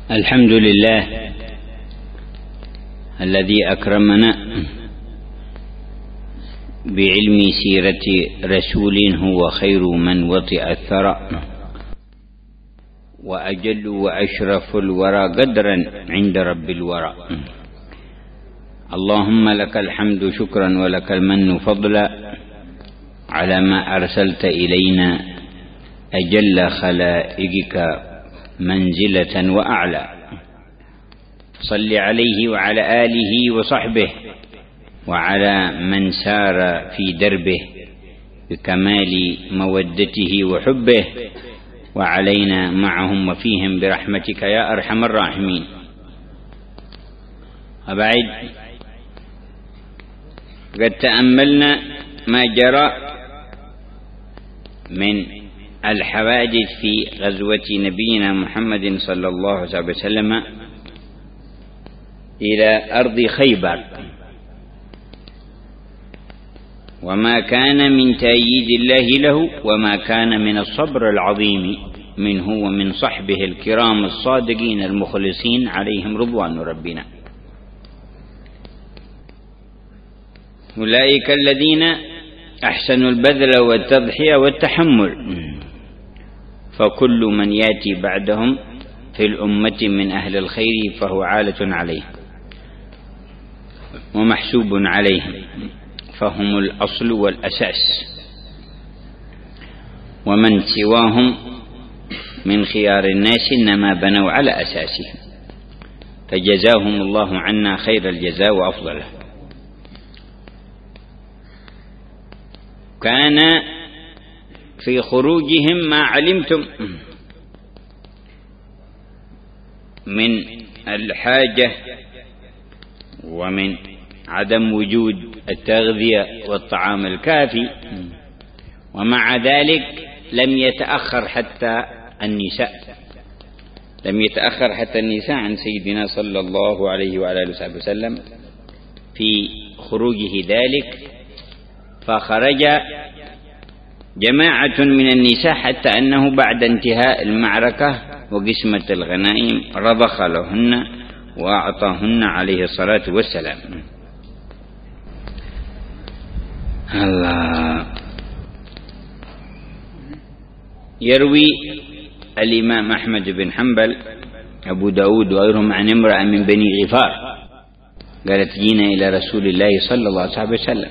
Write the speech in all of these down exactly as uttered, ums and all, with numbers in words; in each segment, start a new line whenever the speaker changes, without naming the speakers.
الحمد لله الذي أكرمنا بعلم سيرة رسول هو خير من وطئ الثرى وأجل وأشرف الورى قدرا عند رب الورى. اللهم لك الحمد شكرا ولك المن فضلا على ما أرسلت إلينا أجل خلائقك منزلة وأعلى. صل عليه وعلى آله وصحبه وعلى من سار في دربه بكمال مودته وحبه، وعلينا معهم وفيهم برحمتك يا أرحم الراحمين. وبعد، قد تأملنا ما جرى من الحوادث في غزوة نبينا محمد صلى الله عليه وسلم إلى أرض خيبر، وما كان من تأييد الله له، وما كان من الصبر العظيم منه ومن صحبه الكرام الصادقين المخلصين عليهم رضوان ربنا. أولئك الذين أحسنوا البذل والتضحية والتحمل، فكل من يأتي بعدهم في الأمة من أهل الخير فهو عالة عليه ومحسوب عليهم، فهم الأصل والأساس، ومن سواهم من خيار الناس إنما بنوا على أساسهم، فجزاهم الله عنا خير الجزاء وأفضله. كان في خروجهم ما علمتم من الحاجة ومن عدم وجود التغذية والطعام الكافي، ومع ذلك لم يتأخر حتى النساء لم يتأخر حتى النساء عن سيدنا صلى الله عليه وعلى آله وسلم في خروجه ذلك، فخرج جماعة من النساء حتى أنه بعد انتهاء المعركة وقسمة الغنائم رضخ لهن وأعطاهن عليه الصلاة والسلام. الله. يروي الإمام أحمد بن حنبل أبو داود وغيرهم عن امرأة من بني غفار قالت: جينا إلى رسول الله صلى الله عليه وسلم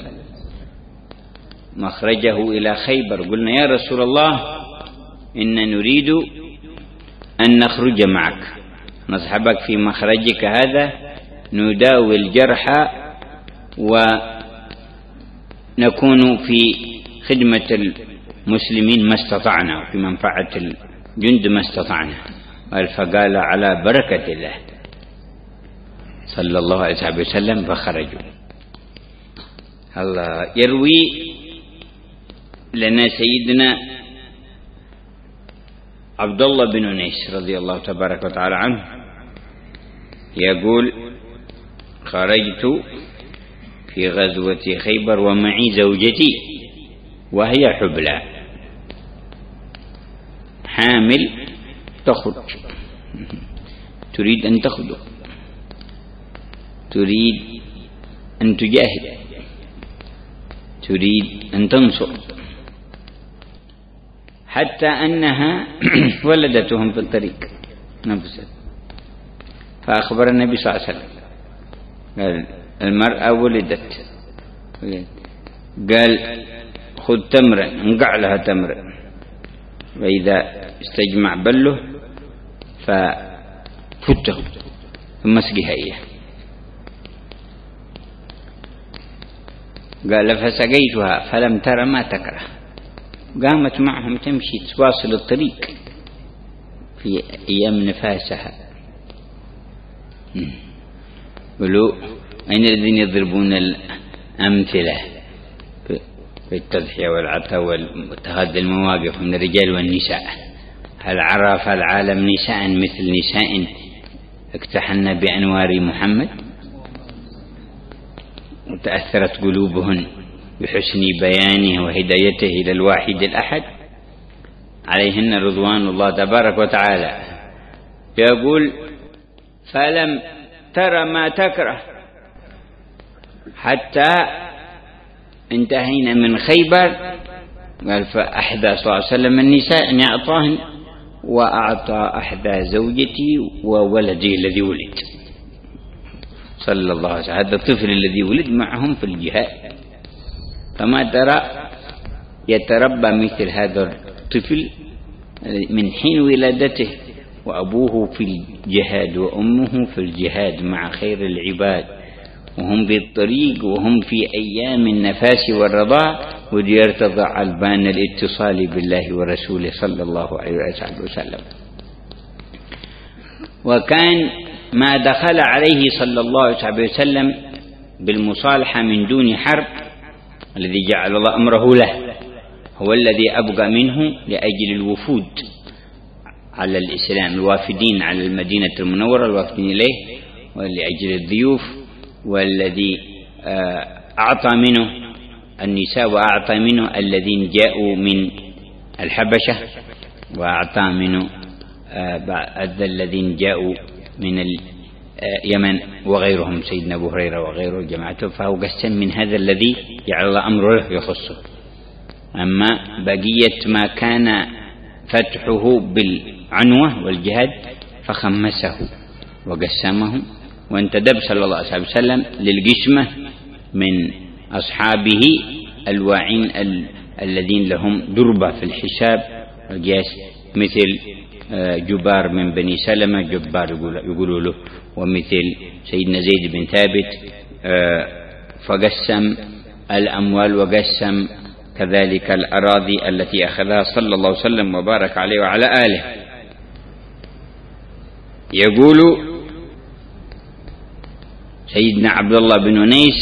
مخرجه إلى خيبر، قلنا: يا رسول الله، إن نريد أن نخرج معك، نصحبك في مخرجك هذا، نداوي الجرحى ونكون في خدمة المسلمين ما استطعنا، في منفعة الجند ما استطعنا. فقال: على بركة الله صلى الله عليه وسلم، فخرجوا. الله. يروي لنا سيدنا عبد الله بن أنيس رضي الله تبارك وتعالى عنه يقول: خرجت في غزوة خيبر ومعي زوجتي وهي حبلى حامل تخرج، تريد أن تخرج، تريد أن تجاهد، تريد أن تنصر، حتى أنها ولدتهم في الطريق نفسها. فأخبر النبي صلى الله عليه وسلم، قال: المرأة ولدت، قال: خذ تمرا، انقع لها تمرا، وإذا استجمع بله ففته ثم اسقيها إياه. قال: فسقيتها فلم تر ما تكره. قامت معهم تمشي تواصل الطريق في أيام نفاسها. قالوا: أين الذين يضربون الأمثلة في التضحية والعطاء واتخاذ المواقف من الرجال والنساء؟ هل عرف العالم نساء مثل نساء اكتحلن بأنوار محمد وتأثرت قلوبهن بحسن بيانه وهدايته إلى الواحد الأحد؟ عليهن رضوان الله تبارك وتعالى. يقول فلم ترى ما تكره حتى انتهينا من خيبر. قال فأحدى صلى الله عليه وسلم النساء أن أعطاهن، وأعطى أحدى زوجتي وولدي الذي ولد صلى الله عليه وسلم. هذا الطفل الذي ولد معهم في الجهاد، فما ترى يتربى مثل هذا الطفل من حين ولادته، وأبوه في الجهاد وأمه في الجهاد مع خير العباد، وهم بالطريق وهم في أيام النفاس والرضاع، وليرتضع البان الاتصال بالله ورسوله صلى الله عليه وسلم. وكان ما دخل عليه صلى الله عليه وسلم بالمصالحة من دون حرب الذي جعل الله أمره له هو الذي أبقى منه لأجل الوفود على الإسلام، الوافدين على المدينة المنورة الوافدين إليه، ولأجل الضيوف، والذي أعطى منه النساء، وأعطى منه الذين جاءوا من الحبشة، وأعطى منه الذين جاءوا من اليمن وغيرهم، سيدنا أبو هريرة وغيره جماعته. فهو قسم من هذا الذي جعل الله أمره يخصه. أما بقية ما كان فتحه بالعنوة والجهاد فخمسه وقسمه، وانتدب صلى الله عليه وسلم للقسمة من أصحابه الواعين ال الذين لهم دربة في الحساب والقياس، مثل جبار من بني سلمة، جبار يقولوا له، ومثل سيدنا زيد بن ثابت. فقسم الأموال وقسم كذلك الأراضي التي أخذها صلى الله عليه وسلم وبارك عليه وعلى آله. يقول سيدنا عبد الله بن أنيس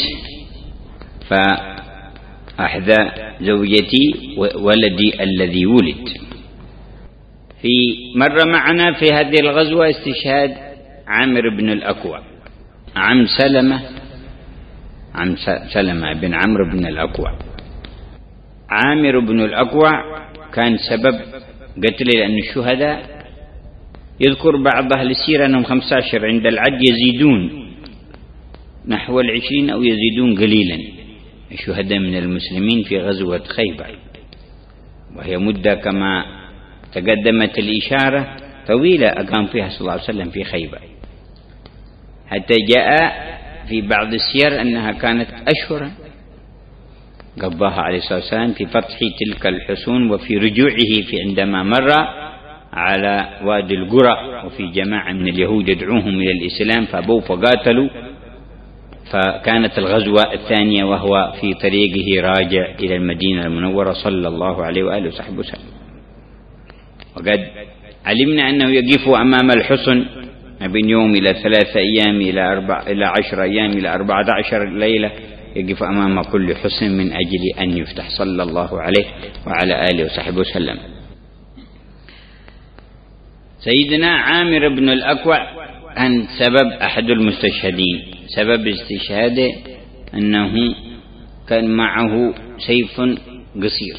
فأحدى زوجتي ولدي الذي ولد. في مر معنا في هذه الغزوة استشهاد عامر بن الأكوع، عم سلمة عم سلمة بن عمرو بن الأكوع. عامر بن الأكوع كان سبب قتله، لأن الشهداء يذكر بعض أهل السيرة أنهم خمسة عشر، عند العد يزيدون نحو العشرين أو يزيدون قليلا الشهداء من المسلمين في غزوة خيبر، وهي مدة كما تقدمت الإشارة طويلة أقام فيها صلى الله عليه وسلم في خيبر، حتى جاء في بعض السير أنها كانت أشهرا قضاها عليه الصلاة والسلام في فتح تلك الحصون، وفي رجوعه في عندما مر على وادي القرى وفي جماعة من اليهود يدعوهم إلى الإسلام فأبوا فقاتلوا، فكانت الغزوة الثانية وهو في طريقه راجع إلى المدينة المنورة صلى الله عليه وآله وصحبه وسلم. وقد علمنا أنه يقف أمام الحصن ما بين يوم إلى ثلاثة أيام إلى أربع إلى عشر أيام إلى أربعة عشر ليلة، يقف أمام كل حصن من أجل أن يفتح صلى الله عليه وعلى آله وصحبه وسلم. سيدنا عامر بن الأكوع كان سبب أحد المستشهدين. سبب استشهاده أنه كان معه سيف قصير،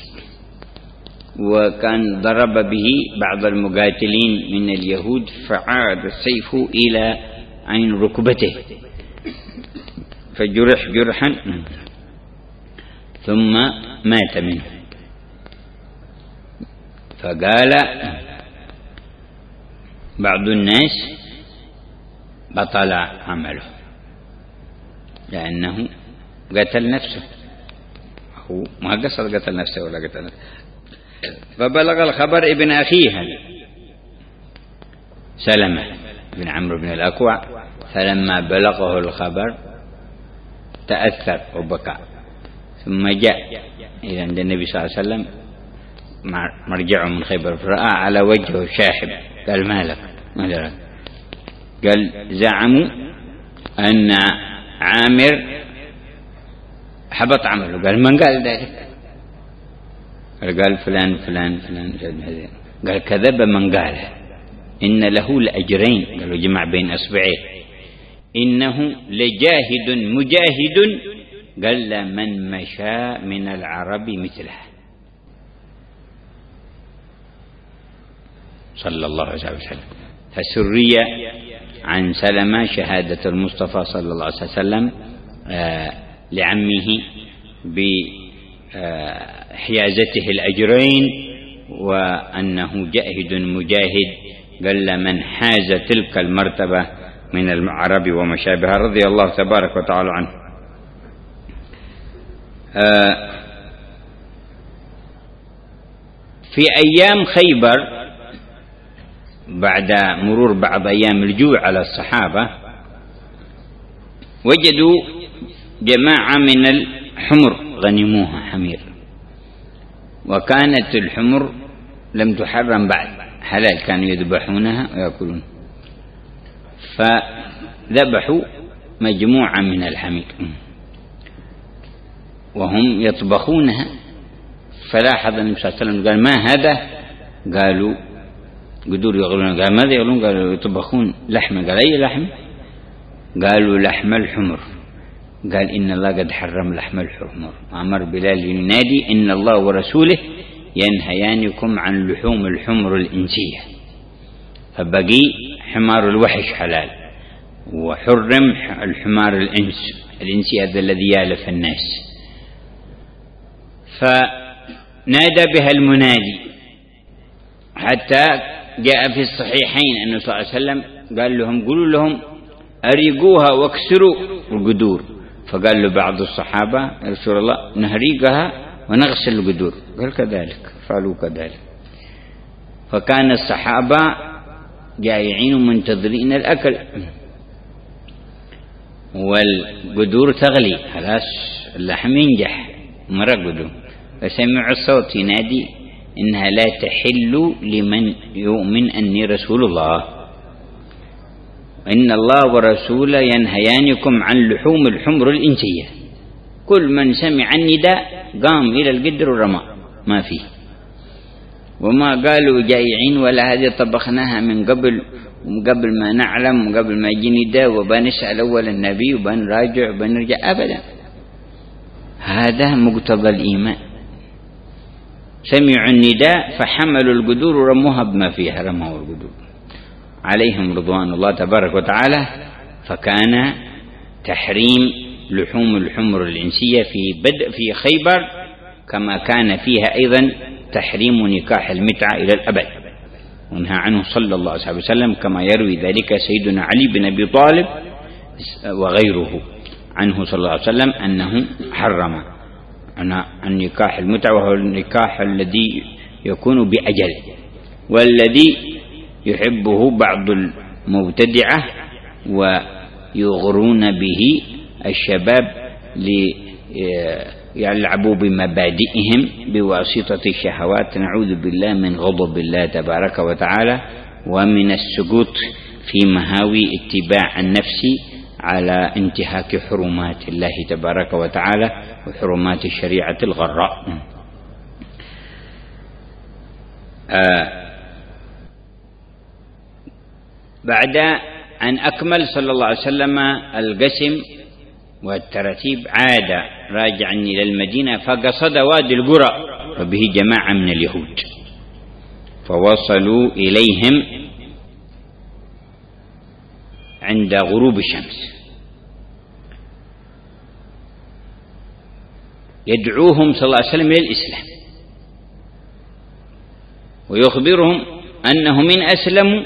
وكان ضرب به بعض المقاتلين من اليهود فعاد السيف إلى عين ركبته فجرح جرحا ثم مات منه. فقال بعض الناس بطل عمله لأنه قتل نفسه، هو ما قصد قتل نفسه ولا قتل نفسه. فبلغ الخبر ابن أخيه سلمة بن عمرو بن الأكوع، فلما بلغه الخبر تأثر وبكى، ثم جاء إلى عند النبي صلى الله عليه وسلم مرجعه من خيبر، فرأى على وجهه شاحب. قال مالك؟ قال زعموا أن عامر حبط عمله. قال من قال ذلك؟ قال فلان فلان فلان. قال كذب من قاله، إن له لأجرين. قالوا جمع بين أصبعيه، إنه لجاهد مجاهد قال من مشى من العرب مثله صلى الله عليه وسلم. فسرية عن سلمة شهادة المصطفى صلى الله عليه وسلم لعمه بحيازته الأجرين، وأنه جاهد مجاهد قل من حاز تلك المرتبة من العرب وما شابهها، رضي الله تبارك وتعالى عنه. في أيام خيبر بعد مرور بعض أيام الجوع على الصحابة وجدوا جماعة من الحمر غنموها حمير، وكانت الحمر لم تحرم بعد، حلال، كانوا يذبحونها ويأكلون، فذبحوا مجموعة من الحمير وهم يطبخونها. فلاحظ النبي صلى الله عليه وسلم قال: ما هذا؟ قالوا قدور يغلون. قال: ماذا يغلون؟ قالوا: يطبخون لحمة. قال: أي لحم؟ قالوا: لحم الحمر. قال: إن الله قد حرم لحم الحمر. أمر بلال ينادي: إن الله ورسوله ينهيانكم عن لحوم الحمر الإنسية. فبقي حمار الوحش حلال، وحرم الحمار الإنس الإنسي هذا الذي يالف الناس. فنادى بها المنادي حتى جاء في الصحيحين أنه صلى الله عليه وسلم قال لهم: قولوا لهم أريقوها واكسروا القدور. فقال له بعض الصحابة: يا رسول الله نهريقها ونغسل القدور. قال: كذلك، فعلوا كذلك. فكان الصحابة جائعين منتظرين الأكل، والقدور تغلي، خلاص اللحم ينجح، مرق قدور. فسمعوا الصوت ينادي: إنها لا تحل لمن يؤمن أني رسول الله، إن الله ورسوله ينهيانكم عن لحوم الحمر الإنسية. كل من سمع النداء قام إلى القدر ورمى، ما فيه. وما قالوا جائعين ولا هذه طبخناها من قبل قبل ما نعلم، قبل ما يجي نداء وبنسأل أول النبي وبنراجع وبنرجع، أبدا. هذا مقتضى الإيمان. سمعوا النداء فحملوا القدور ورموها بما فيها، رموا القدور عليهم رضوان الله تبارك وتعالى. فكان تحريم لحوم الحمر الإنسية في بدء في خيبر، كما كان فيها أيضا تحريم نكاح المتعة إلى الأبد، ونهى عنه صلى الله عليه وسلم، كما يروي ذلك سيدنا علي بن أبي طالب وغيره عنه صلى الله عليه وسلم أنه حرم عن نكاح المتعة، وهو النكاح الذي يكون بأجل، والذي يحبه بعض المبتدعة ويغرون به الشباب ليلعبوا بمبادئهم بواسطة الشهوات. نعوذ بالله من غضب الله تبارك وتعالى ومن السقوط في مهاوي اتباع النفس على انتهاك حرمات الله تبارك وتعالى وحرمات الشريعة الغراء. آه بعد أن أكمل صلى الله عليه وسلم القسم والترتيب عاد راجعا إلى المدينة، فقصد وادي القرى وبه جماعة من اليهود، فوصلوا إليهم عند غروب الشمس، يدعوهم صلى الله عليه وسلم إلى الإسلام ويخبرهم أنهم إن أسلموا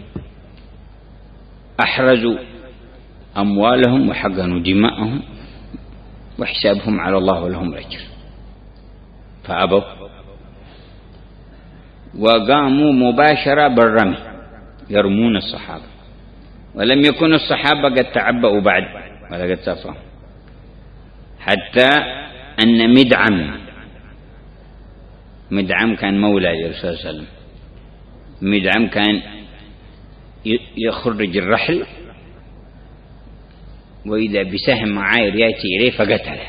أحرزوا أموالهم وحقنوا دماءهم وحسابهم على الله ولهم أجر، فأبوا وقاموا مباشرة بالرمي يرمون الصحابة، ولم يكن الصحابة قد تعبأوا بعد ولا قد صفوا، حتى أن مدعم مدعم كان مولى الرسول صلى الله عليه وسلم، مدعم كان يخرج الرحل وإذا بسهم معاير يأتي إليه فقتله.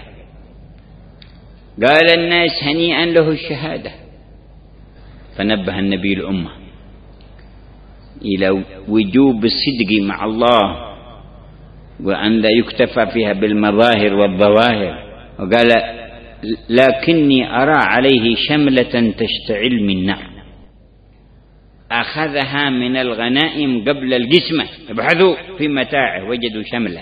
قال الناس هنيئا له الشهادة، فنبه النبي الأمة إلى وجوب الصدق مع الله وأن لا يكتفى فيها بالمظاهر والظواهر، وقال لكني أرى عليه شملة تشتعل من نار، أخذها من الغنائم قبل القسمة. ابحثوا في متاعه وجدوا شملة،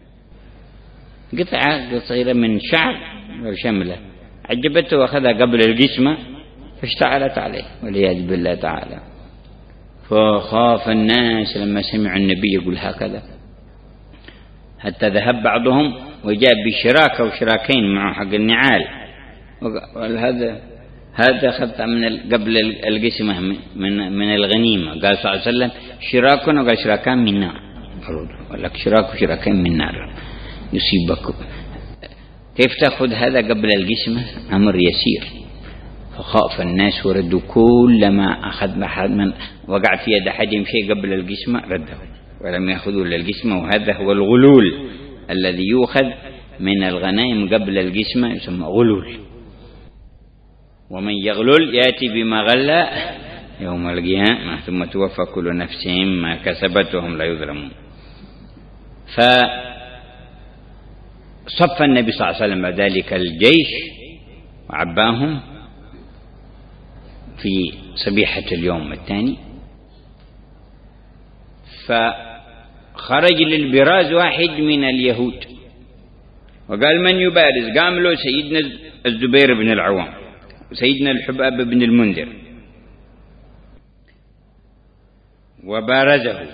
قطعة قصيرة من شعر شملة، عجبته وأخذها قبل القسمة فاشتعلت عليه والعياذ بالله تعالى. فخاف الناس لما سمع النبي يقول هكذا، حتى ذهب بعضهم وجاء بشراكة وشراكين معه حق النعال، وقال هذا هذا أخذت من قبل القسمة من من الغنيمة. قال صلى الله عليه وسلم شراك وقال شراكان من نار، قال لك شراك وشراكين من نار يصيبكم، كيف تأخذ هذا قبل القسمة؟ أمر يسير. فخاف الناس وردوا كل ما أخذ من وقع في يد أحدهم شيء قبل القسمة رده ولم يأخذوا للقسمة. وهذا هو الغلول الذي يؤخذ من الغنائم قبل القسمة، يسمى غلول. ومن يغلل يأتي بما غلى يوم القيامة ثم توفى كل نفس ما كسبت وهم لا يظلمون. فصف النبي صلى الله عليه وسلم ذلك الجيش وعباهم في صبيحة اليوم الثاني. فخرج للبراز واحد من اليهود وقال من يبارز؟ قام له سيدنا الزبير بن العوام وسيدنا الحباب بن المنذر وبارزه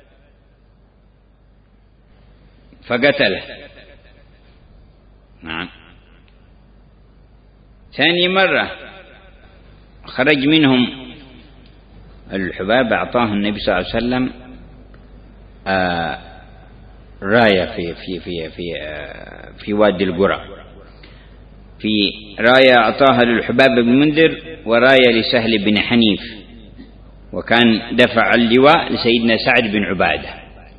فقتله. نعم. ثاني مرة خرج منهم الحباب، أعطاه النبي صلى الله عليه وسلم آه راية في في في في آه في وادي القرى، في راية أعطاها للحباب بن منذر وراية لسهل بن حنيف، وكان دفع اللواء لسيدنا سعد بن عبادة.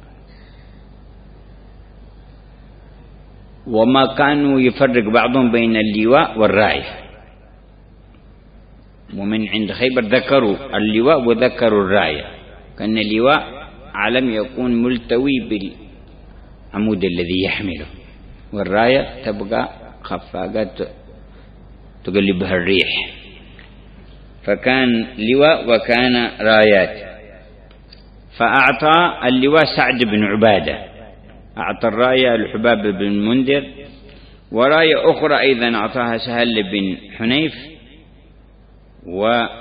وما كانوا يفرق بعضهم بين اللواء والراية، ومن عند خيبر ذكروا اللواء وذكروا الراية، كأن اللواء علم يكون ملتوي بالعمود الذي يحمله، والراية تبقى خفاقات تقلبها الريح، فكان لواء وكان رايات. فأعطى اللواء سعد بن عبادة، أعطى الراية الحباب بن المنذر، وراية أخرى أيضا أعطاها سهل بن حنيف. وخرج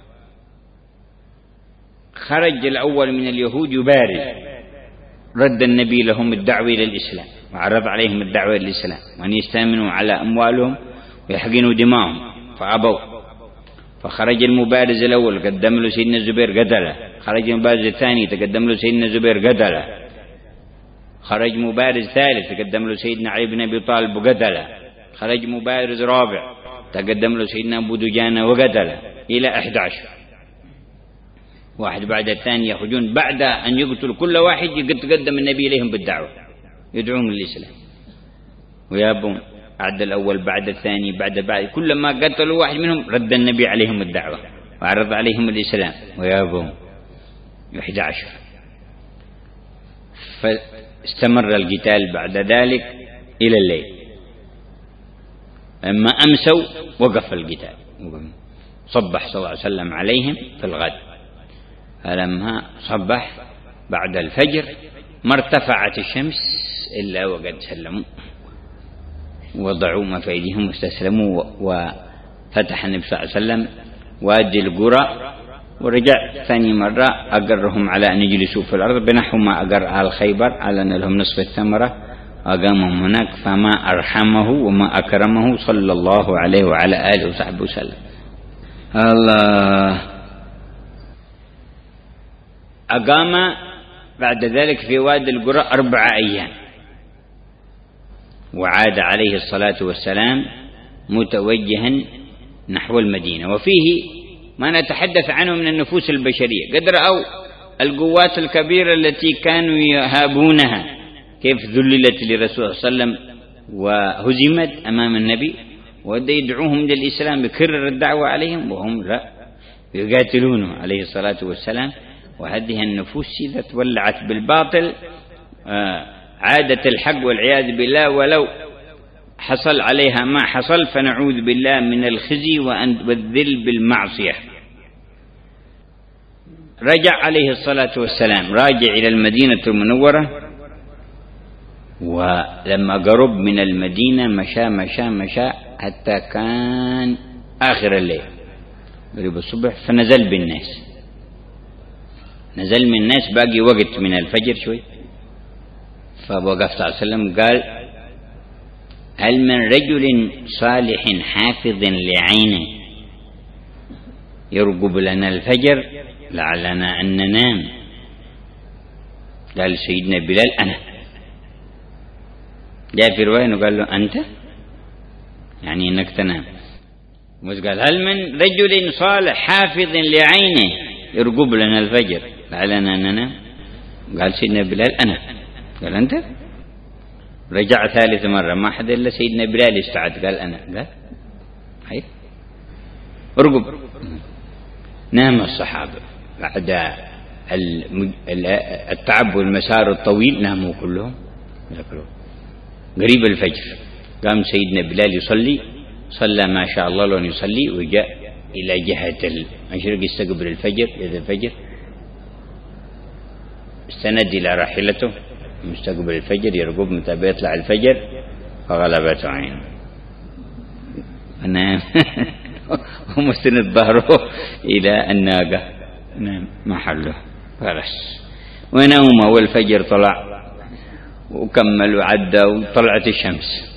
الأول من اليهود يبارز، رد النبي لهم الدعوة إلى الإسلام وعرض عليهم الدعوة إلى الإسلام وأن يستأمنوا على أموالهم ويحقنوا دماءهم فأبوا. فخرج المبارز الأول قدم له سيدنا الزبير قتله، خرج المبارز الثاني تقدم له سيدنا الزبير قتله، خرج مبارز ثالث تقدم له سيدنا علي بن أبي طالب وقتله، خرج مبارز رابع تقدم له سيدنا أبو دجانة وقتله، إلى أحد عشر واحد بعد الثاني يخرجون بعد أن يقتل كل واحد يتقدم النبي إليهم بالدعوة يدعوهم للإسلام ويابون. بعد الأول بعد الثاني بعد بعد كلما قتلوا واحد منهم رد النبي عليهم الدعوة وعرض عليهم الإسلام ويابون أحد عشر. فاستمر القتال بعد ذلك إلى الليل، أما أمسوا وقف القتال، صبح صلى الله عليه وسلم عليهم في الغد. فلما صبح بعد الفجر ما ارتفعت الشمس إلا وقد سلموا وضعوا ما في أيديهم واستسلموا. وفتح النبي صلى الله عليه وسلم وادي القرى ورجع ثاني مرة أقرهم على أن يجلسوا في الأرض بنحو ما أقر آل خيبر على أن لهم نصف الثمرة، أقامهم هناك فما أرحمه وما أكرمه صلى الله عليه وعلى آله وصحبه وسلم. الله. أقام بعد ذلك في وادي القرى أربع أيام، وعاد عليه الصلاة والسلام متوجها نحو المدينة. وفيه ما نتحدث عنه من النفوس البشرية، قد رأوا القوات الكبيرة التي كانوا يهابونها كيف ذللت لرسول صلى الله عليه وسلم وهزمت أمام النبي، وده يدعوهم للإسلام يكرر الدعوة عليهم وهم لا يقاتلونه عليه الصلاة والسلام. وهذه النفوس إذا تولعت بالباطل عادة الحق والعياذ بالله، ولو حصل عليها ما حصل فنعوذ بالله من الخزي والذل بالمعصية. رجع عليه الصلاة والسلام، راجع إلى المدينة المنورة، ولما قرب من المدينة مشى مشى مشى حتى كان آخر الليل قريب الصبح، فنزل بالناس، نزل من الناس باقي وقت من الفجر شوي. فوقف صلى الله عليه وسلم قال: هل من رجل صالح حافظ لعينه يرقب لنا الفجر لعلنا أن ننام؟ قال سيدنا بلال: أنا. جاء في رواية وقال له: أنت؟ يعني إنك تنام. مش قال: هل من رجل صالح حافظ لعينه يرقب لنا الفجر لعلنا أن ننام؟ قال سيدنا بلال: أنا. قال: أنت؟ رجع ثالث مرة، ما حد إلا سيدنا بلال استعد، قال: أنا. قال: هاي ارقب. نام الصحابة بعد التعب والمسار الطويل، ناموا كلهم قريب الفجر. قام سيدنا بلال يصلي، صلى ما شاء الله لون يصلي، وجاء إلى جهة المشرق يستقبل الفجر. إذا الفجر استند إلى راحلته مستقبل الفجر، يرقب متى بيطلع الفجر، فغلبته عينه فنام ومستند ظهره إلى الناقة، نام محله خلاص ونوم. والفجر طلع وكمل وعدى وطلعت الشمس،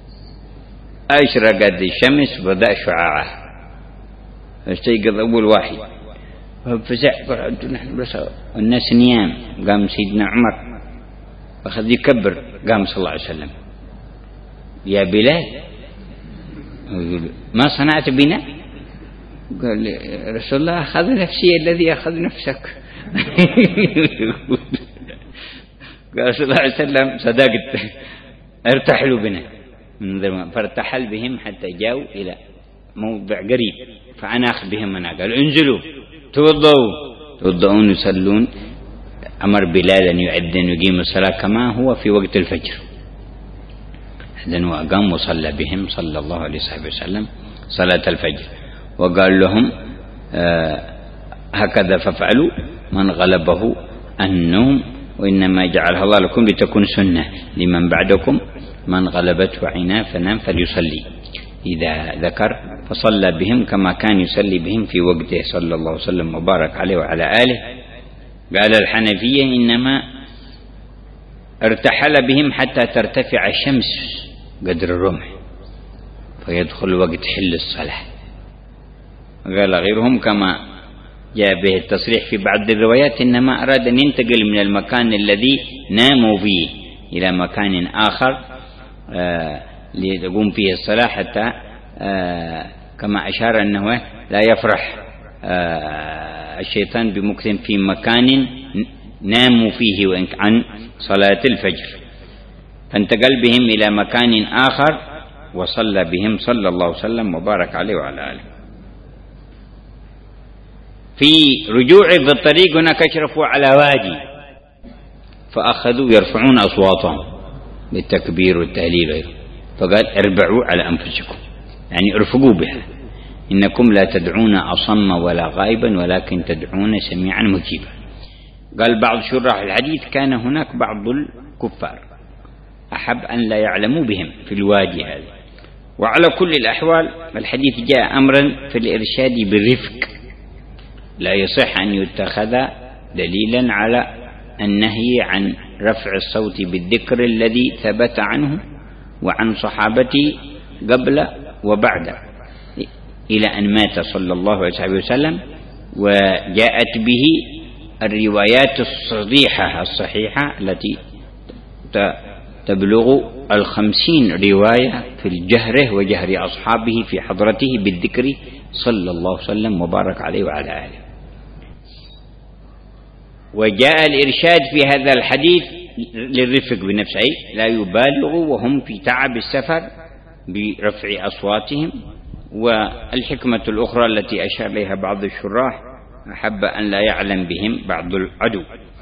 أشرقت الشمس بدأ شعاعه، استيقظ أول واحد ففزع، نحن بس الناس نيام. قام سيدنا عمر أخذ يكبر، قام صلى الله عليه وسلم: يا بلال، ما صنعت بنا؟ قال: رسول الله أخذ نفسي الذي أخذ نفسك. قال صلى الله عليه وسلم: صدقت، ارتحلوا بنا. فارتحل بهم حتى جاءوا إلى موضع قريب، فأناخ بهم أنا، قال: انزلوا توضؤوا توضؤون يصلون. أمر بلال أن يؤذن ويقيم الصلاة كما هو في وقت الفجر. أذن وأقام وصلى بهم صلى الله عليه وسلم صلاة الفجر، وقال لهم: آه هكذا فافعلوا من غلبه النوم، وإنما جعلها الله لكم لتكون سنة لمن بعدكم، من غلبته عيناه فنام فليصلي إذا ذكر. فصلى بهم كما كان يصلي بهم في وقته صلى الله عليه وسلم وبارك عليه وعلى آله. قال الحنفية: إنما ارتحل بهم حتى ترتفع الشمس قدر الرمح فيدخل وقت حل الصلاة. قال غيرهم كما جاء به التصريح في بعض الروايات: إنما أراد أن ينتقل من المكان الذي ناموا فيه إلى مكان آخر آه لتقوم فيه الصلاة، حتى آه كما أشار أنه لا يفرح آه الشيطان بمكث في مكان ناموا فيه وإن عن صلاة الفجر. فانتقل بهم إلى مكان آخر وصلى بهم صلى الله عليه وسلم وبارك عليه وعلى آله. في رجوع في الطريق هناك اشرفوا على وادي، فأخذوا يرفعون أصواتهم بالتكبير والتهليل، فقال: اربعوا على أنفسكم، يعني ارفقوا بها، إنكم لا تدعون أصم ولا غائبا ولكن تدعون سميعا مجيبا. قال بعض شراح الحديث: كان هناك بعض الكفار أحب أن لا يعلموا بهم في الوادي هذا. وعلى كل الأحوال الحديث جاء أمرا في الإرشاد بالرفق، لا يصح أن يتخذ دليلا على النهي عن رفع الصوت بالذكر الذي ثبت عنه وعن صحابته قبل وبعد إلى أن مات صلى الله عليه وسلم. وجاءت به الروايات الصحيحة الصحيحة التي تبلغ الخمسين رواية في الجهر وجهر أصحابه في حضرته بالذكر صلى الله عليه وسلم وبارك عليه وعلى آله. وجاء الإرشاد في هذا الحديث للرفق بنفسه، لا يبالغوا وهم في تعب السفر برفع أصواتهم. والحكمة الأخرى التي أشار إليها بعض الشراح: أحب أن لا يعلم بهم بعض العدو.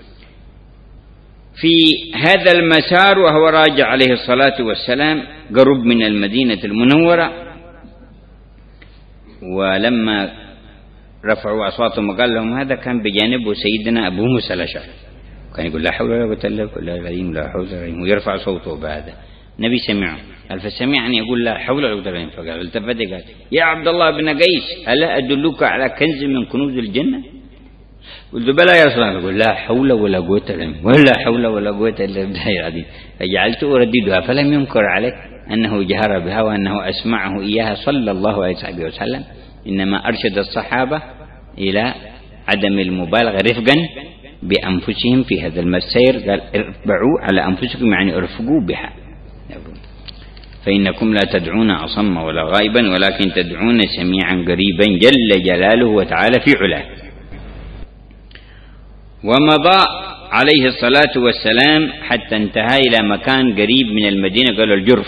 في هذا المسار وهو راجع عليه الصلاة والسلام قرب من المدينة المنورة، ولما رفعوا أصواتهم وقال لهم هذا كان بجانبه سيدنا أبو موسى الأشعري، كان يقول لا حول ولا قوة إلا بالله العظيم، لا حول ولا قوة، ويرفع صوته بهذا. النبي سمعه قال فسمعني يقول لا حول ولا قوة إلا بالله، فقال التفت قال يا عبد الله بن قيس ألا أدلك على كنز من كنوز الجنة؟ قلت بلى يا رسول الله. يقول لا حول ولا قوة إلا بالله، ولا حول ولا قوة إلا بالله العظيم. فجعلت أرددها فلم ينكر عليه أنه جهر بها وأنه أسمعه إياها صلى الله عليه وسلم، إنما أرشد الصحابة إلى عدم المبالغة رفقا بأنفسهم في هذا المسير. قال ارفعوا على أنفسكم يعني ارفقوا بها، فإنكم لا تدعون أصم ولا غائبا ولكن تدعون سميعا قريبا جل جلاله وتعالى في علاه. ومضى عليه الصلاة والسلام حتى انتهى إلى مكان قريب من المدينة، قال الجرف،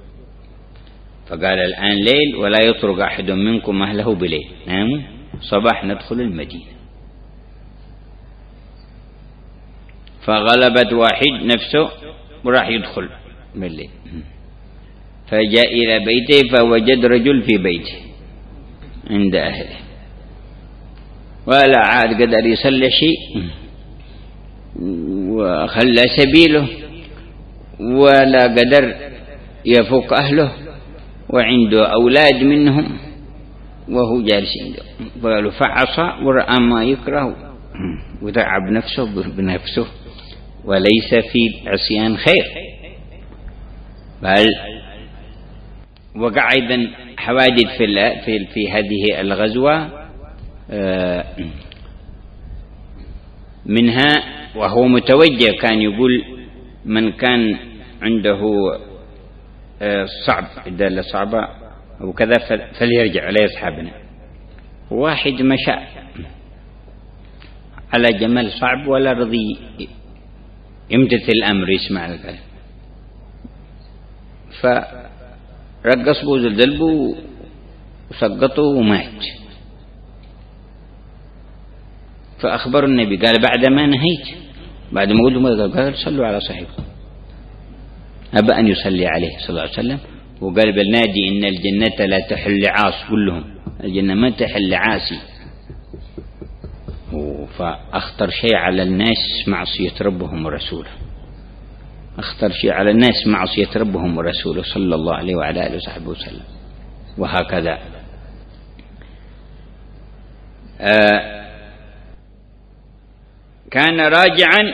فقال الآن ليل ولا يطرق أحد منكم أهله بليل، ناموا صباح ندخل المدينة. فغلبت واحد نفسه وراح يدخل بالليل، فجاء إلى بيته فوجد رجل في بيته عند أهله ولا عاد قدر يصلي شيء وخلى سبيله ولا قدر يفوق أهله وعنده أولاد منهم وهو جالس عنده. فقالوا فعصى ورأى ما يكره وتعب نفسه بنفسه، وليس في عصيان خير، بل وقع أيضا حوادث في, في, في هذه الغزوة، منها وهو متوجه كان يقول من كان عنده صعب دالة صعبة أو كذا فليرجع لا يصحابنا. واحد مشى على جمل صعب ولا رضي يمتثل الأمر يسمع الكلام، فرقص بوز الدلب وسقطه ومات. فأخبر النبي قال بعد ما نهيت، بعد ما قلت قال صلوا على صاحبكم، أبى أن يصلي عليه صلى الله عليه وسلم. وقال بالنادي إن الجنة لا تحل عاص، كلهم الجنة ما تحل عاسي. فأخطر شيء على الناس معصية ربهم ورسوله، أخطر شيء على الناس معصية ربهم ورسوله صلى الله عليه وعلى آله وصحبه وسلم. وهكذا آه كان راجعا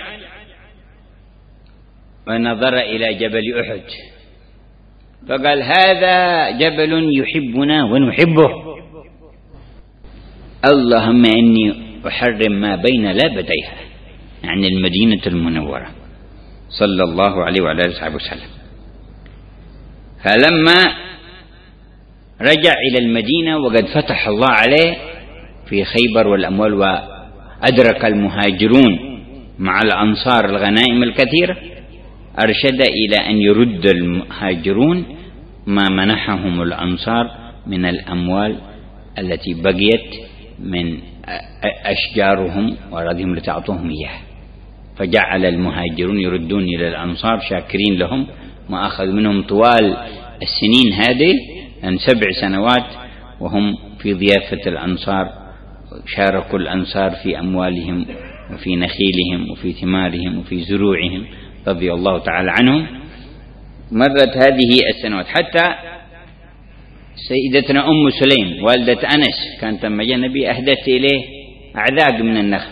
ونظر إلى جبل أحد فقال هذا جبل يحبنا ونحبه، اللهم إني أحرم ما بين لابتيها، يعني المدينة المنورة صلى الله عليه وعلى آله وسلم. فلما رجع إلى المدينة وقد فتح الله عليه في خيبر والأموال وأدرك المهاجرون مع الأنصار الغنائم الكثيرة، أرشد إلى أن يرد المهاجرون ما منحهم الأنصار من الأموال التي بقيت من أشجارهم وأراضيهم لتعطوهم إياه. فجعل المهاجرون يردون إلى الأنصار شاكرين لهم ما أخذ منهم طوال السنين هذه، أن سبع سنوات وهم في ضيافة الأنصار، شاركوا الأنصار في أموالهم وفي نخيلهم وفي ثمارهم وفي زروعهم رضي الله تعالى عنهم. مرت هذه السنوات حتى سيدتنا أم سليم والدة أنس كانت لما جاء النبي أهدت إليه أعذاق من النخل،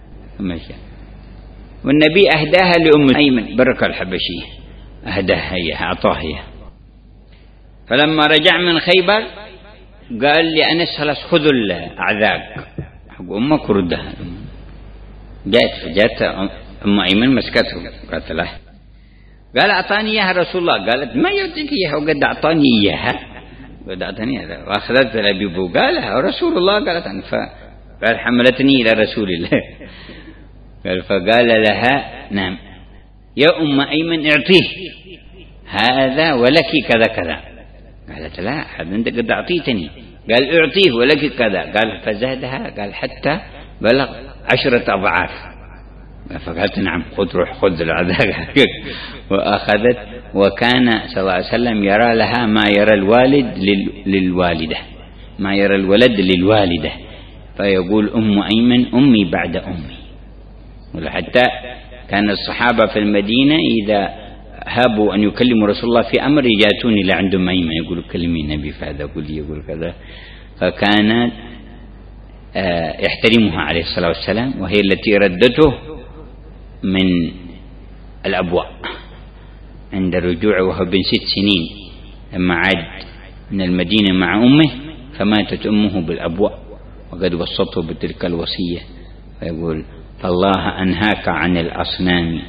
والنبي أهداها لأم أيمن بركة الحبشية، أهداها إياها أعطاها إياها. فلما رجع من خيبر قال لأنس خلاص خذوا الأعذاق حق أمك وردها. جاءت فجاءت أم أيمن مسكته قالت له قال أعطاني إياها رسول الله، قالت ما يعطيك إياها وقد أعطاني إياها قد أعطاني إياها وأخذت الأبيب قالها رسول الله، قالت عنه فقال حملتني إلى رسول الله قال فقال لها نعم يا أم أيمن اعطيه هذا ولك كذا كذا، قالت لا حد أنت قد أعطيتني، قال اعطيه ولك كذا، قال فزادها قال حتى بلغ عشرة أضعاف، فقالت نعم خذ روح خذ العذاب وأخذت. وكان صلى الله عليه وسلم يرى لها ما يرى الوالد للوالدة، ما يرى الولد للوالدة، فيقول أم أيمن أمي بعد أمي. وحتى كان الصحابة في المدينة إذا هابوا أن يكلموا رسول الله في أمر يجاتوني لعندهم أيمن يقولوا كلمي النبي فهذا يقول يقول كذا. فكان يحترمها عليه الصلاة والسلام، وهي التي ردته من الأبواء عند الرجوع وهو بن ست سنين لما عاد من المدينة مع أمه، فماتت أمه بالأبواء وقد وصته بتلك الوصية. فيقول فالله أنهاك عن الأصنام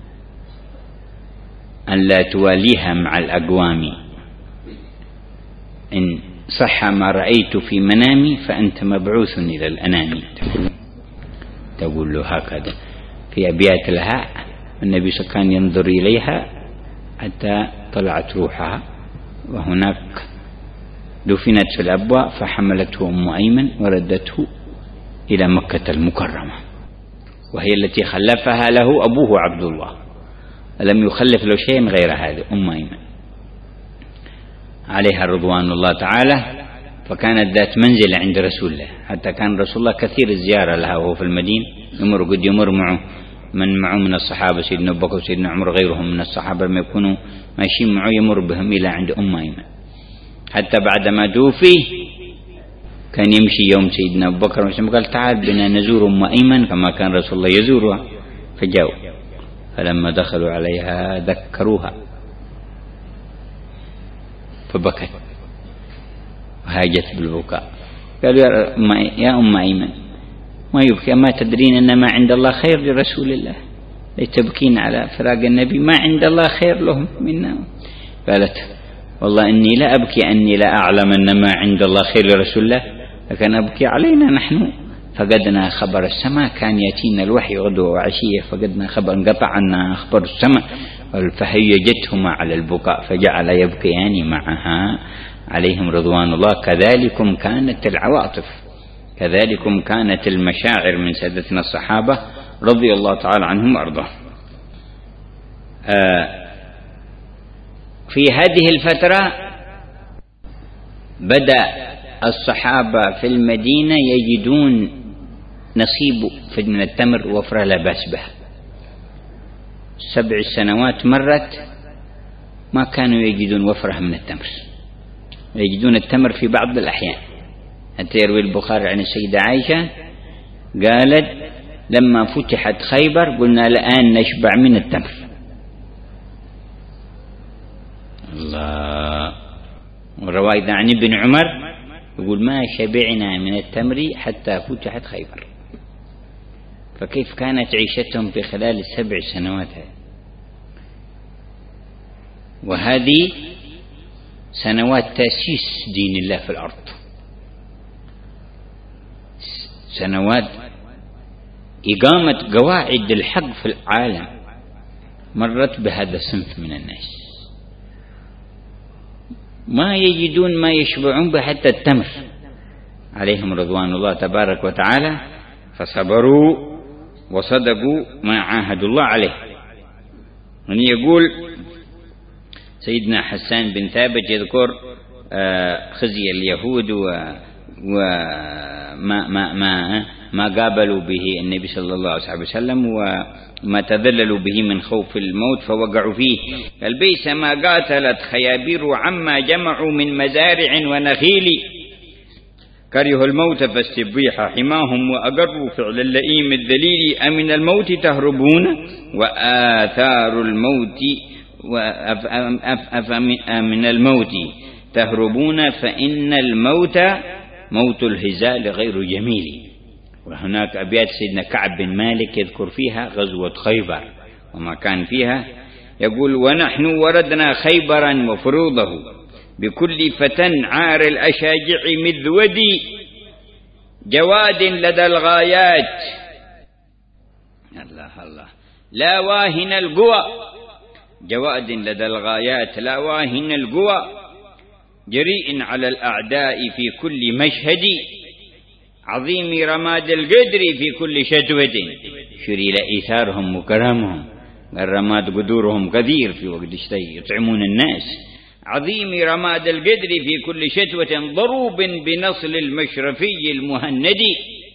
أن لا تواليها مع الأقوام، إن صح ما رأيت في منامي فأنت مبعوث إلى الأنام. تقول له هكذا في أبيات لها. النبي صلى الله عليه وسلم كان ينظر إليها حتى طلعت روحها، وهناك دفنت في الأبواء، فحملته أم أيمن وردته إلى مكة المكرمة، وهي التي خلفها له أبوه عبد الله، لم يخلف له شيء غير هذا أم أيمن عليها رضوان الله تعالى. فكانت ذات منزل عند رسول الله، حتى كان رسول الله كثير الزيارة لها وهو في المدينة، يمر قد يمر معه من معه من الصحابة، سيدنا أبو بكر وسيدنا عمر غيرهم من الصحابة لما يكونوا ماشيين معه يمر بهم إلى عند أم أيمن. حتى بعدما توفي كان يمشي يوم سيدنا أبو بكر قال تعال بنا نزور أم أيمن كما كان رسول الله يزورها، فجاءوا فلما دخلوا عليها ذكروها فبكت وهاجت بالبكاء. قالوا يا أم أيمن ما يبكي، ما تدرين أن ما عند الله خير لرسول الله، لتبكين على فراق النبي، ما عند الله خير لهم منا. قالت والله إني لا أبكي أني لا أعلم أن ما عند الله خير لرسول الله، لكن أبكي علينا نحن فقدنا خبر السماء، كان يأتينا الوحي غدوة وعشية فقدنا خبر، انقطع عنا أخبار السماء، فهيجتهما على البكاء فجعل يبكيان معها عليهم رضوان الله. كذلكم كانت العواطف، كذلكم كانت المشاعر من سادتنا الصحابة رضي الله تعالى عنهم وأرضاهم. آه في هذه الفترة بدأ الصحابة في المدينة يجدون نصيب من التمر وفرة لا بأس بها. سبع سنوات مرت ما كانوا يجدون وفرة من التمر، يجدون التمر في بعض الأحيان. حتى يروي البخاري عن السيدة عائشة قالت لما فتحت خيبر قلنا الآن نشبع من التمر. الله. والرواية عن ابن عمر يقول ما شبعنا من التمر حتى فتحت خيبر. فكيف كانت عيشتهم في خلال السبع سنوات هذه؟ وهذه سنوات تأسيس دين الله في الأرض، سنوات إقامة قواعد الحق في العالم مرت بهذا الصنف من الناس، ما يجدون ما يشبعون به حتى التمر عليهم رضوان الله تبارك وتعالى، فصبروا وصدقوا ما عاهدوا الله عليه. من يقول سيدنا حسان بن ثابت يذكر خزي اليهود وما ما ما ما قابلوا به النبي صلى الله عليه وسلم وما تذللوا به من خوف الموت فوقعوا فيه. قال بئس ما قاتلت خيابير عما جمعوا من مزارع ونخيل، كرهوا الموت فاستبيح حماهم وأقروا فعل اللئيم الذليل، أمن الموت تهربون وآثار الموت أمن الموت تهربون فإن الموت موت الهزال غير جميل. وهناك أبيات سيدنا كعب بن مالك يذكر فيها غزوة خيبر وما كان فيها، يقول ونحن وردنا خيبرا وفروضه بكل فتى عار الأشاجع مذودي، جواد لدى الغايات الله الله لا واهن القوى، جواد لدى الغايات لا واهن القوى، جريء على الأعداء في كل مشهد، عظيم رماد القدر في كل شجوة، شري لإيثارهم وكرامهم، الرماد قدورهم كثير في وقت الشتاء يطعمون الناس، عظيم رماد القدر في كل شتوة، ضروب بنصل المشرفي المهند،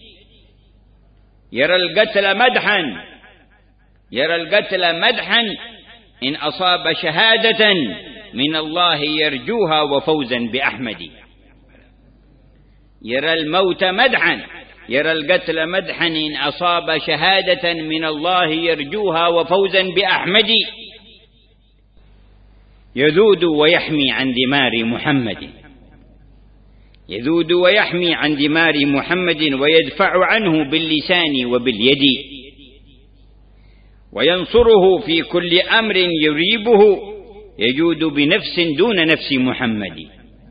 يرى القتل مدحا يرى القتل مدحا إن أصاب شهادة من الله يرجوها وفوزا بأحمد. يرى الموت مدحا يرى القتل مدحا إن أصاب شهادة من الله يرجوها وفوزا بأحمد. يذود ويحمي عن دمار محمد يذود ويحمي عن دمار محمد ويدفع عنه باللسان وباليد. وينصره في كل أمر يريبه يجود بنفس دون نفس محمد.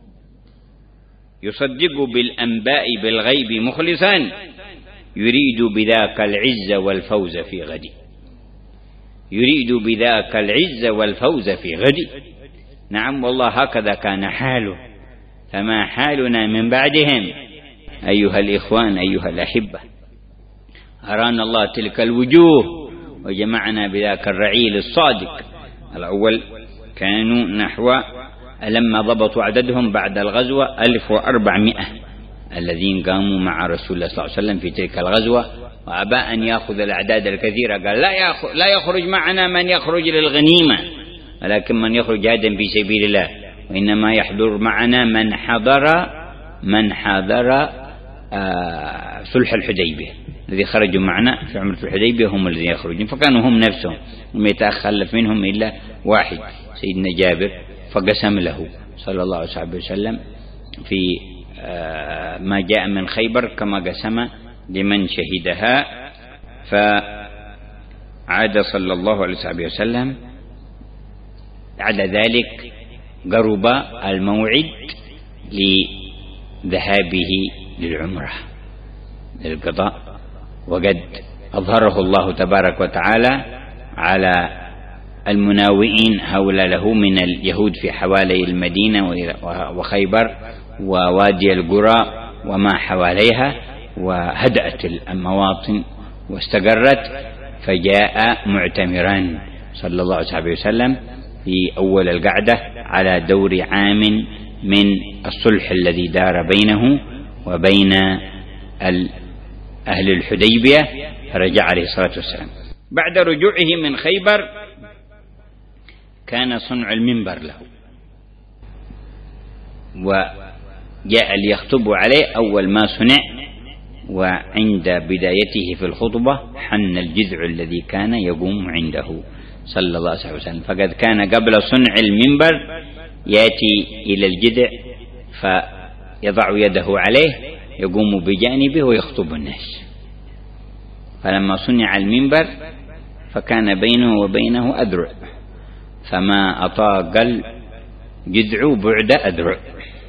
يصدق بالأنباء بالغيب مخلصا يريد بذاك العز والفوز في غد. يريد بذاك العز والفوز في غد. نعم والله هكذا كان حاله، فما حالنا من بعدهم أيها الإخوان أيها الأحبة. أرانا الله تلك الوجوه وجمعنا بذاك الرعيل الصادق. الأول كانوا نحو لما ضبطوا عددهم بعد الغزوة ألف وأربعمائة الذين قاموا مع رسول الله صلى الله عليه وسلم في تلك الغزوة، وأبى أن يأخذ الأعداد الكثيرة. قال لا لا يخرج معنا من يخرج للغنيمة، ولكن من يخرج جهادا في سبيل الله، وإنما يحضر معنا من حضر من حضر آه صلح الحديبية. الذي خرجوا معنا في عمرة الحديبية هم الذين يخرجون، فكانوا هم نفسهم، لم يتخلف منهم إلا واحد سيدنا جابر، فقسم له صلى الله عليه وسلم في آه ما جاء من خيبر كما قسم لمن شهدها. فعاد صلى الله عليه وسلم. بعد ذلك قرب الموعد لذهابه للعمرة للقضاء، وقد أظهره الله تبارك وتعالى على المناوئين هؤلاء له من اليهود في حوالي المدينة وخيبر ووادي القرى وما حواليها، وهدأت المواطن واستقرت، فجاء معتمرا صلى الله عليه وسلم في أول القعدة على دور عام من الصلح الذي دار بينه وبين أهل الحديبية، فرجع عليه الصلاة والسلام. بعد رجوعه من خيبر كان صنع المنبر له، وجاء ليخطب عليه. أول ما صنع وعند بدايته في الخطبة حن الجذع الذي كان يقوم عنده صلى الله عليه وسلم، فقد كان قبل صنع المنبر يأتي إلى الجذع فيضع يده عليه يقوم بجانبه ويخطب الناس. فلما صنع المنبر فكان بينه وبينه أذرع، فما أطاق الجذع بعد أذرع.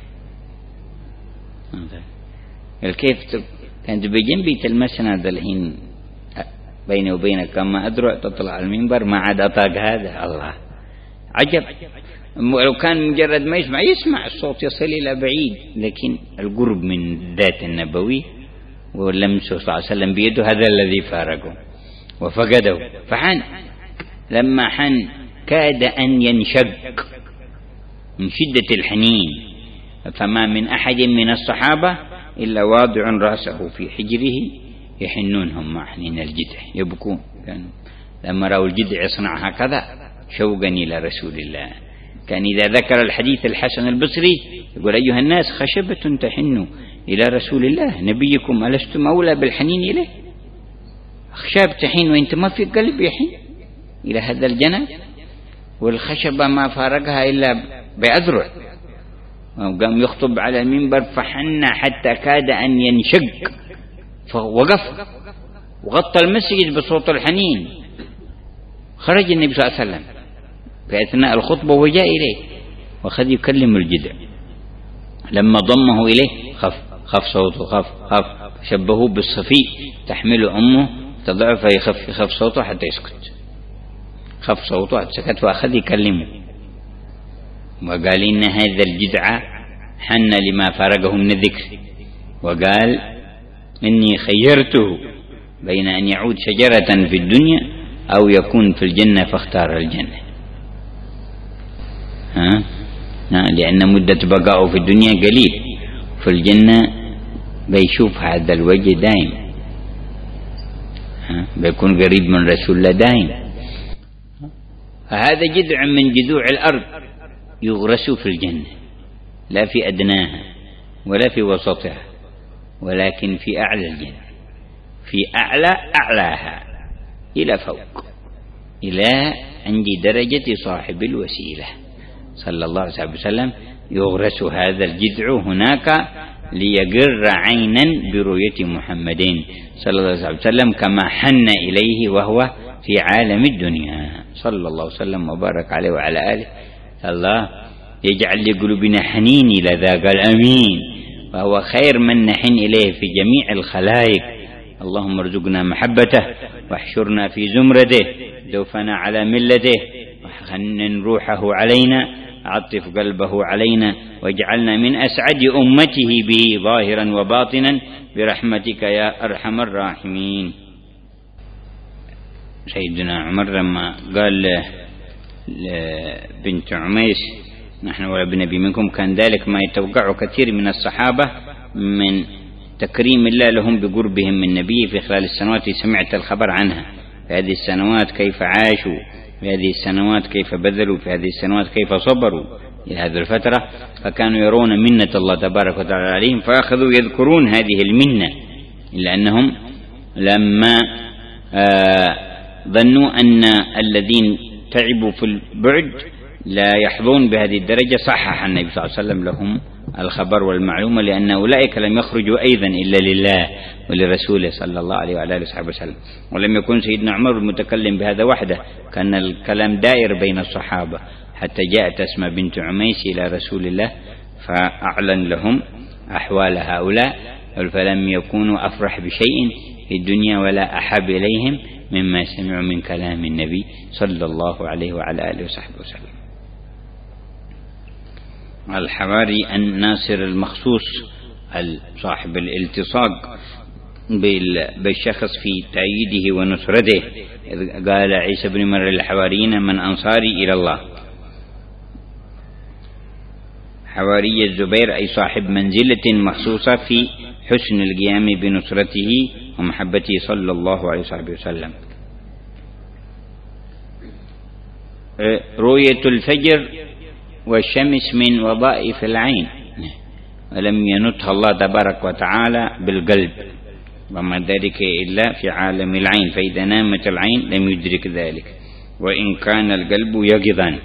كيف كانت بجنبي تلمسنا هذا الحين بيني وبينك كما أذرع تطلع المنبر، ما عاد أطاق هذا. الله عجب، لو كان مجرد ما يسمع يسمع الصوت يصل إلى بعيد، لكن القرب من ذات النبوي ولمسه صلى الله عليه وسلم بيده هذا الذي فارقه وفقده. فحن لما حن كاد أن ينشق من شدة الحنين، فما من أحد من الصحابة إلا واضع رأسه في حجره يحنونهم مع حنين الجذع يبكون. كانوا لما رأوا الجذع يصنع هكذا شوقا إلى رسول الله. كان إذا ذكر الحديث الحسن البصري يقول أيها الناس خشبة تحن إلى رسول الله نبيكم ألستم أولى بالحنين إليه؟ خشاب تحين وإنت ما في قلب يحين إلى هذا الجناب، والخشبة ما فارقها إلا بأذرع. وقام يخطب على المنبر فحن حتى كاد أن ينشق، فوقف وغطى المسجد بصوت الحنين. خرج النبي صلى الله عليه وسلم في أثناء الخطبة وجاء إليه وأخذ يكلم الجذع. لما ضمه إليه خف خف صوته خف خف شبهه بالصفي تحمل أمه تضعف يخف يخف صوته حتى يسكت. خف صوته حتى سكت وأخذ يكلمه وقال إن هذا الجذع حن لما فارقه من الذكر، وقال إني خيرته بين أن يعود شجرة في الدنيا أو يكون في الجنة فاختار الجنة. ها؟ لأن مدة بقائه في الدنيا قليل، في الجنة بيشوف هذا الوجه دائم. بيكون قريب من رسول الله دائم. هذا جذع من جذوع الأرض يغرس في الجنة، لا في أدناها ولا في وسطها، ولكن في أعلى الجنة، في أعلى أعلاها إلى فوق، إلى عند درجة صاحب الوسيلة صلى الله عليه وسلم. يغرس هذا الجذع هناك ليقر عينا برؤية محمد صلى الله عليه وسلم كما حن إليه وهو في عالم الدنيا صلى الله عليه وسلم وبارك عليه وعلى آله. الله يجعل لقلوبنا حنين إلى ذاك الأمين، وهو خير من نحن إليه في جميع الخلائق. اللهم ارزقنا محبته واحشرنا في زمرته، دوفنا على ملته، وحنن روحه علينا، عطف قلبه علينا، واجعلنا من أسعد أمته به ظاهرا وباطنا برحمتك يا أرحم الراحمين. سيدنا عمر لما قال لبنت عميس نحن ولا بنبي منكم، كان ذلك ما يتوقع كثير من الصحابة من تكريم الله لهم بقربهم من النبي في خلال السنوات. سمعت الخبر عنها في هذه السنوات كيف عاشوا، في هذه السنوات كيف بذلوا، في هذه السنوات كيف صبروا إلى هذه الفترة، فكانوا يرون منة الله تبارك وتعالى عليهم، فأخذوا يذكرون هذه المنة، إلا أنهم لما آه ظنوا أن الذين تعبوا في البعد لا يحظون بهذه الدرجة، صحح النبي صلى الله عليه وسلم لهم الخبر والمعلومة، لأن أولئك لم يخرجوا أيضا إلا لله ولرسوله صلى الله عليه وعلى آله وصحبه وسلم. ولم يكن سيدنا عمر المتكلم بهذا وحده، كان الكلام دائر بين الصحابة، حتى جاءت أسماء بنت عميس إلى رسول الله فأعلن لهم أحوال هؤلاء، فلم يكونوا أفرح بشيء في الدنيا ولا أحب إليهم مما سمعوا من كلام النبي صلى الله عليه وعلى آله وصحبه وسلم. الحواري الناصر المخصوص صاحب الالتصاق بالشخص في تأييده ونصرته، قال عيسى بن مريم للحواريين من أنصاري إلى الله. حواري الزبير أي صاحب منزلة مخصوصة في حسن القيام بنصرته ومحبته صلى الله عليه وسلم. رؤية الفجر والشمس من وظائف العين، ولم ينطها الله تبارك وتعالى بالقلب، وما ذلك إلا في عالم العين، فإذا نامت العين لم يدرك ذلك، وإن كان القلب يقظا.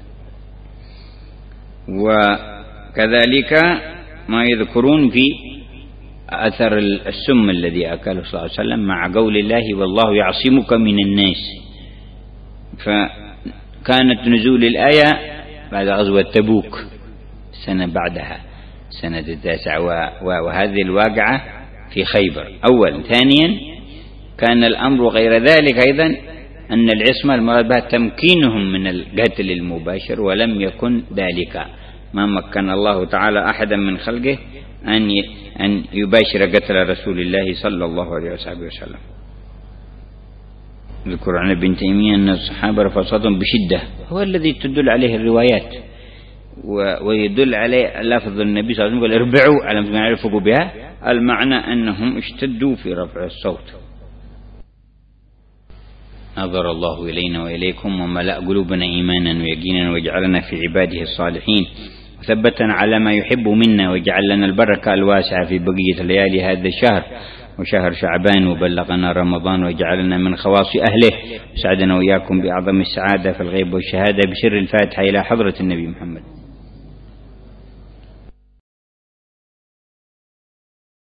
وكذلك ما يذكرون في أثر السم الذي أكله صلى الله عليه وسلم مع قول الله والله يعصمك من الناس، فكانت نزول الآية بعد غزوة تبوك سنة بعدها سنة التاسعة، وهذه الواقعة في خيبر أول. ثانيا كان الأمر غير ذلك أيضا، أن العصمة المراد بها تمكينهم من القتل المباشر، ولم يكن ذلك، ما مكن الله تعالى أحدا من خلقه أن أن يباشر قتل رسول الله صلى الله عليه وسلم. ذكر عن ابن تيمية أن الصحابة رفضتهم بشدة، هو الذي تدل عليه الروايات ويدل عليه لفظ النبي صلى الله عليه وسلم قال اربعوا على ما يعرفوا بها، المعنى أنهم اشتدوا في رفع الصوت. نظر الله إلينا وإليكم وملأ قلوبنا إيمانا ويقينا وجعلنا في عباده الصالحين، وثبتنا على ما يحب منا، وجعل لنا البركة الواسعة في بقية ليالي هذا الشهر وشهر شعبان، وبلغنا رمضان وجعلنا من خواص أهله، وسعدنا وإياكم بأعظم السعادة في الغيب والشهادة بسر الفاتحة إلى حضرة النبي محمد.